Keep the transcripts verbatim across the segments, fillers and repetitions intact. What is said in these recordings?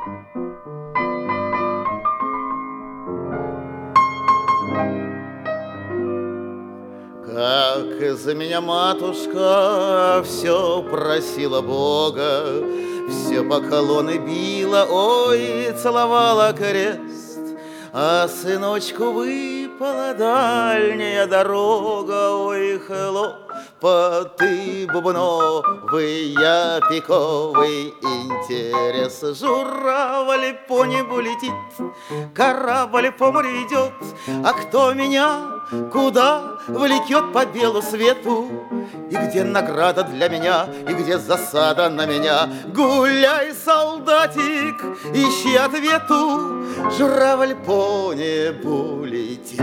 Как за меня матушка все просила Бога, все поклоны била, ой, целовала крест, а сыночку выпала дальняя дорога, ой, хлопоты бубновые, пиковый интерес. Журавль по небу летит, корабль по морю идет, а кто меня куда влечет по белу свету? И где награда для меня, и где засада на меня? Гуляй, солдатик, ищи ответу, журавль по небу летит.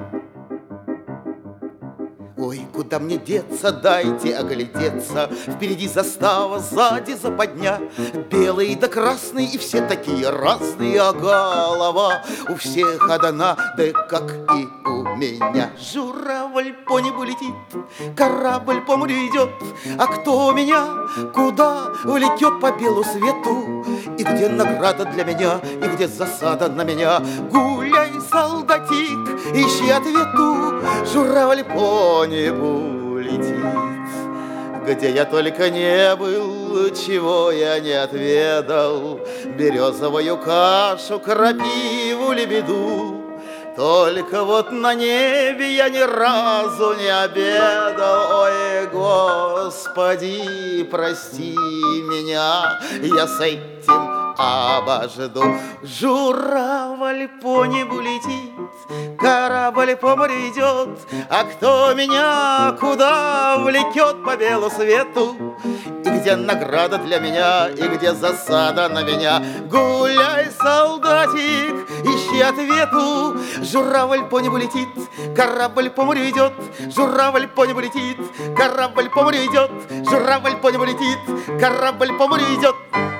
Ой, куда мне деться, дайте оглядеться. Впереди застава, сзади западня, белые да красные, и все такие разные, а голова у всех одна, да как и у меня. Журавль по небу летит, корабль по морю идет, а кто меня куда влетет по белу свету? И где награда для меня, и где засада на меня? Гуляй, солдатик, ищи ответу, журавль по небу летит. Где я только не был, чего я не отведал, березовую кашу, крапиву, лебеду. Только вот на небе я ни разу не обедал. Ой, Господи, прости меня, я с этим обожду. Журавль по небу летит, корабль по морю идет, а кто меня куда влекет по белу свету? И где награда для меня, и где засада на меня? Гуляй, солдатик, ищи ответу. Журавль по небу летит, корабль по морю идет, журавль по небу летит, корабль по морю идет, журавль по небу летит, корабль по морю идет.